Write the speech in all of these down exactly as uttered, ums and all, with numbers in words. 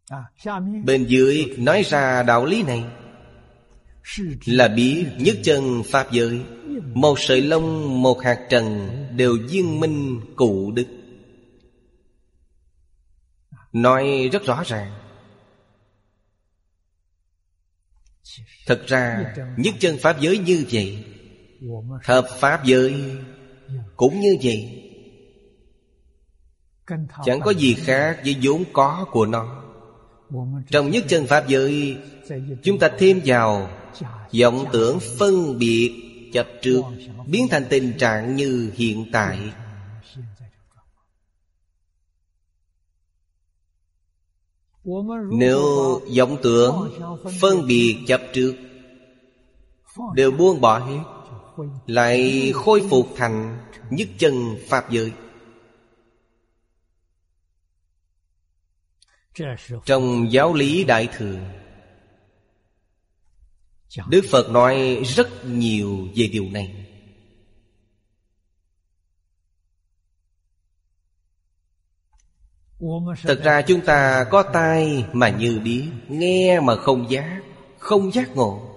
Bên dưới nói ra đạo lý này là biết nhất chân pháp giới, một sợi lông một hạt trần đều viên minh cụ đức. Nói rất rõ ràng. Thật ra nhất chân pháp giới như vậy, thập pháp giới cũng như vậy, chẳng có gì khác với vốn có của nó. Trong nhất chân pháp giới, chúng ta thêm vào vọng tưởng phân biệt chấp trước, biến thành tình trạng như hiện tại. Nếu vọng tưởng phân biệt chấp trước đều buông bỏ hết, lại khôi phục thành nhất chân pháp giới. Trong giáo lý Đại Thừa, Đức Phật nói rất nhiều về điều này. Thật ra chúng ta có tai mà như biết, nghe mà không giác, không giác ngộ,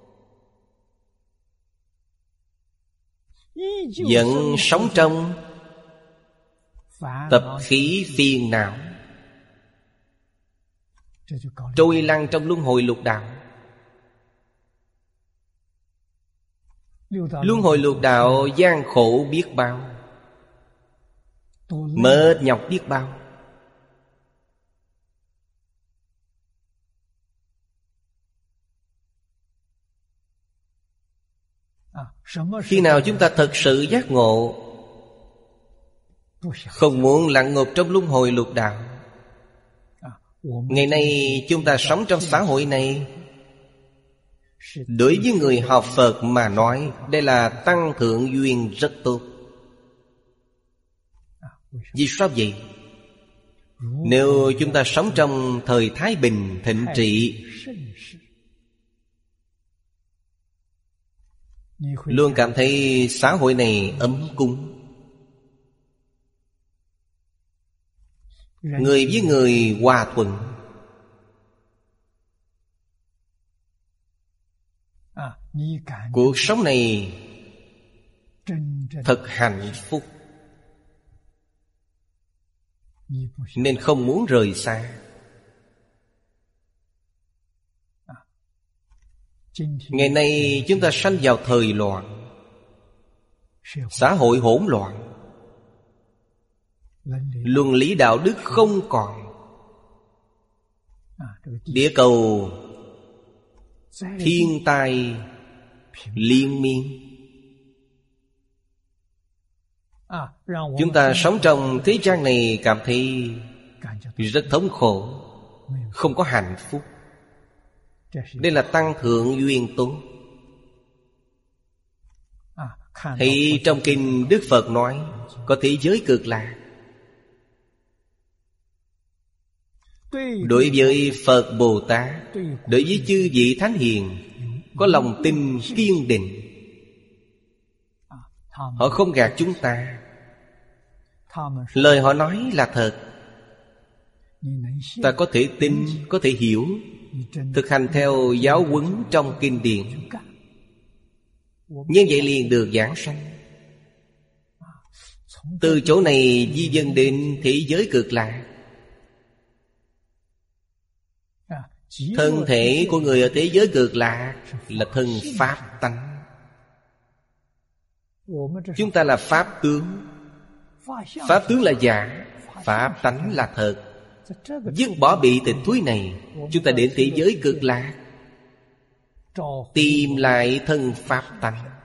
vẫn sống trong tập khí phiền não, trôi lăn trong luân hồi lục đạo. Luân hồi lục đạo gian khổ biết bao, mệt nhọc biết bao. Khi nào chúng ta thật sự giác ngộ, không muốn lặn ngục trong luân hồi lục đạo. Ngày nay chúng ta sống trong xã hội này, đối với người học Phật mà nói, đây là tăng thượng duyên rất tốt. Vì sao vậy? Nếu chúng ta sống trong thời thái bình thịnh trị, luôn cảm thấy xã hội này ấm cúng, người với người hòa thuận, cuộc sống này thật hạnh phúc, nên không muốn rời xa. Ngày nay chúng ta sanh vào thời loạn, xã hội hỗn loạn, luân lý đạo đức không còn, địa cầu thiên tai liên miên. Chúng ta sống trong thế gian này cảm thấy rất thống khổ, không có hạnh phúc. Đây là tăng thượng duyên tốt. Thì trong kinh Đức Phật nói có thế giới cực lạc. Đối với Phật Bồ Tát, đối với chư vị Thánh Hiền, có lòng tin kiên định. Họ không gạt chúng ta, lời họ nói là thật. Ta có thể tin, có thể hiểu, thực hành theo giáo huấn trong kinh điển, như vậy liền được giảng sanh. Từ chỗ này di dân đến thế giới cực lạc. Thân thể của người ở thế giới cực lạc là thân pháp tánh. Chúng ta là pháp tướng. Pháp tướng là giả, pháp tánh là thật. Dứt bỏ bị tịch thúi này, chúng ta đến thế giới cực lạc, tìm lại thân pháp tánh.